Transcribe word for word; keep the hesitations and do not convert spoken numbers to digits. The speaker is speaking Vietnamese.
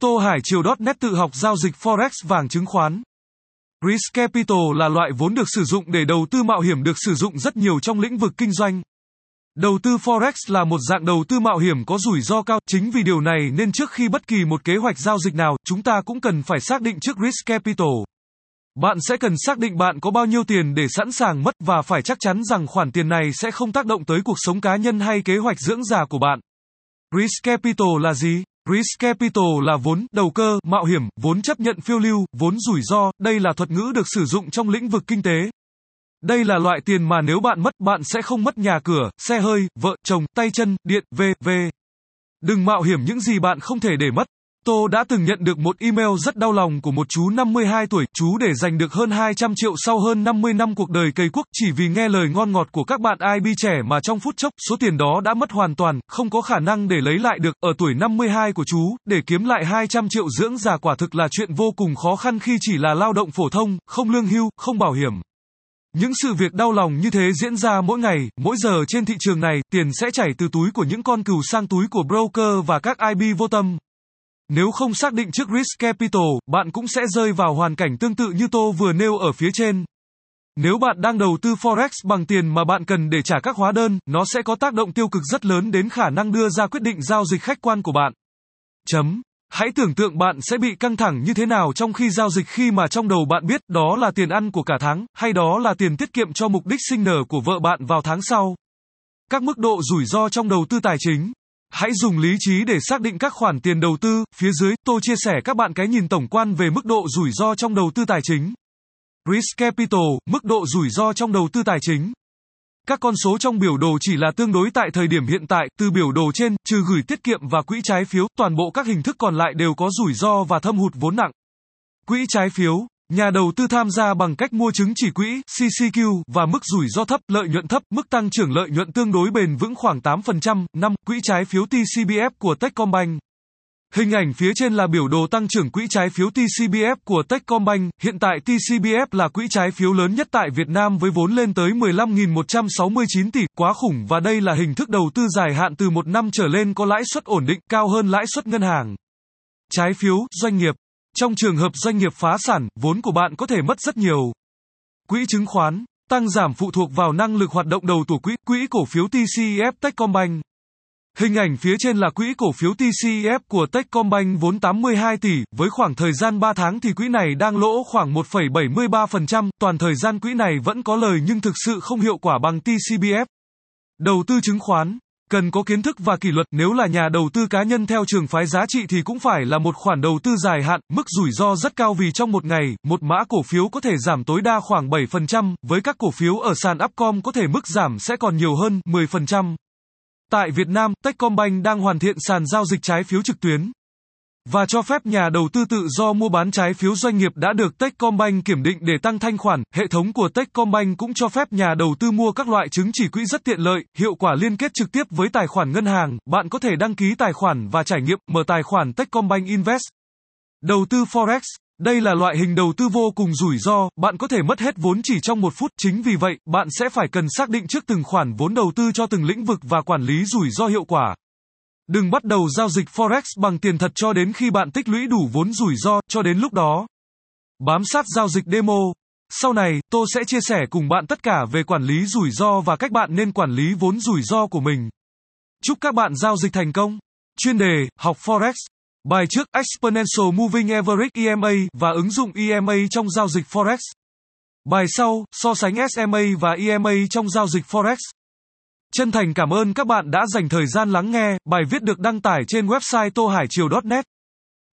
tô hải triều chấm net tự học giao dịch Forex vàng chứng khoán. Risk Capital là loại vốn được sử dụng để đầu tư mạo hiểm được sử dụng rất nhiều trong lĩnh vực kinh doanh. Đầu tư Forex là một dạng đầu tư mạo hiểm có rủi ro cao, chính vì điều này nên trước khi bất kỳ một kế hoạch giao dịch nào, chúng ta cũng cần phải xác định trước Risk Capital. Bạn sẽ cần xác định bạn có bao nhiêu tiền để sẵn sàng mất và phải chắc chắn rằng khoản tiền này sẽ không tác động tới cuộc sống cá nhân hay kế hoạch dưỡng già của bạn. Risk Capital là gì? Risk Capital là vốn, đầu cơ, mạo hiểm, vốn chấp nhận phiêu lưu, vốn rủi ro, đây là thuật ngữ được sử dụng trong lĩnh vực kinh tế. Đây là loại tiền mà nếu bạn mất, bạn sẽ không mất nhà cửa, xe hơi, vợ, chồng, tay chân, điện, vân vân. Đừng mạo hiểm những gì bạn không thể để mất. Tôi đã từng nhận được một email rất đau lòng của một chú năm mươi hai tuổi, chú để giành được hơn hai trăm triệu sau hơn năm mươi năm cuộc đời cày cuốc chỉ vì nghe lời ngon ngọt của các bạn i bê trẻ mà trong phút chốc, số tiền đó đã mất hoàn toàn, không có khả năng để lấy lại được. Ở tuổi năm mươi hai của chú, để kiếm lại hai trăm triệu dưỡng già quả thực là chuyện vô cùng khó khăn khi chỉ là lao động phổ thông, không lương hưu, không bảo hiểm. Những sự việc đau lòng như thế diễn ra mỗi ngày, mỗi giờ trên thị trường này, tiền sẽ chảy từ túi của những con cừu sang túi của broker và các i bê vô tâm. Nếu không xác định trước Risk Capital, bạn cũng sẽ rơi vào hoàn cảnh tương tự như tôi vừa nêu ở phía trên. Nếu bạn đang đầu tư Forex bằng tiền mà bạn cần để trả các hóa đơn, nó sẽ có tác động tiêu cực rất lớn đến khả năng đưa ra quyết định giao dịch khách quan của bạn. Chấm. Hãy tưởng tượng bạn sẽ bị căng thẳng như thế nào trong khi giao dịch khi mà trong đầu bạn biết đó là tiền ăn của cả tháng, hay đó là tiền tiết kiệm cho mục đích sinh nở của vợ bạn vào tháng sau. Các mức độ rủi ro trong đầu tư tài chính. Hãy dùng lý trí để xác định các khoản tiền đầu tư. Phía dưới, tôi chia sẻ các bạn cái nhìn tổng quan về mức độ rủi ro trong đầu tư tài chính. Risk Capital, mức độ rủi ro trong đầu tư tài chính. Các con số trong biểu đồ chỉ là tương đối tại thời điểm hiện tại, từ biểu đồ trên, trừ gửi tiết kiệm và quỹ trái phiếu, toàn bộ các hình thức còn lại đều có rủi ro và thâm hụt vốn nặng. Quỹ trái phiếu, nhà đầu tư tham gia bằng cách mua chứng chỉ quỹ, xê xê quy, và mức rủi ro thấp, lợi nhuận thấp, mức tăng trưởng lợi nhuận tương đối bền vững khoảng tám phần trăm. năm. Quỹ trái phiếu tê xê bê ép của Techcombank. Hình ảnh phía trên là biểu đồ tăng trưởng quỹ trái phiếu tê xê bê ép của Techcombank. Hiện tại tê xê bê ép là quỹ trái phiếu lớn nhất tại Việt Nam với vốn lên tới mười lăm nghìn một trăm sáu mươi chín tỷ, quá khủng, và đây là hình thức đầu tư dài hạn từ một năm trở lên có lãi suất ổn định, cao hơn lãi suất ngân hàng. Trái phiếu, doanh nghiệp. Trong trường hợp doanh nghiệp phá sản, vốn của bạn có thể mất rất nhiều. Quỹ chứng khoán, tăng giảm phụ thuộc vào năng lực hoạt động đầu của quỹ, quỹ cổ phiếu tê xê e ép Techcombank. Hình ảnh phía trên là quỹ cổ phiếu tê xê e ép của Techcombank vốn tám mươi hai tỷ, với khoảng thời gian ba tháng thì quỹ này đang lỗ khoảng một phẩy bảy mươi ba phần trăm, toàn thời gian quỹ này vẫn có lời nhưng thực sự không hiệu quả bằng tê xê bê ép. Đầu tư chứng khoán, cần có kiến thức và kỷ luật, nếu là nhà đầu tư cá nhân theo trường phái giá trị thì cũng phải là một khoản đầu tư dài hạn, mức rủi ro rất cao vì trong một ngày, một mã cổ phiếu có thể giảm tối đa khoảng bảy phần trăm, với các cổ phiếu ở sàn Upcom có thể mức giảm sẽ còn nhiều hơn, mười phần trăm. Tại Việt Nam, Techcombank đang hoàn thiện sàn giao dịch trái phiếu trực tuyến và cho phép nhà đầu tư tự do mua bán trái phiếu doanh nghiệp đã được Techcombank kiểm định để tăng thanh khoản. Hệ thống của Techcombank cũng cho phép nhà đầu tư mua các loại chứng chỉ quỹ rất tiện lợi, hiệu quả liên kết trực tiếp với tài khoản ngân hàng. Bạn có thể đăng ký tài khoản và trải nghiệm, mở tài khoản Techcombank Invest. Đầu tư Forex. Đây là loại hình đầu tư vô cùng rủi ro, bạn có thể mất hết vốn chỉ trong một phút, chính vì vậy, bạn sẽ phải cần xác định trước từng khoản vốn đầu tư cho từng lĩnh vực và quản lý rủi ro hiệu quả. Đừng bắt đầu giao dịch Forex bằng tiền thật cho đến khi bạn tích lũy đủ vốn rủi ro, cho đến lúc đó. Bám sát giao dịch demo. Sau này, tôi sẽ chia sẻ cùng bạn tất cả về quản lý rủi ro và cách bạn nên quản lý vốn rủi ro của mình. Chúc các bạn giao dịch thành công. Chuyên đề, học Forex. Bài trước, Exponential Moving Average E M A và ứng dụng E M A trong giao dịch Forex. Bài sau, so sánh S M A và E M A trong giao dịch Forex. Chân thành cảm ơn các bạn đã dành thời gian lắng nghe. Bài viết được đăng tải trên website tô hải triều chấm net.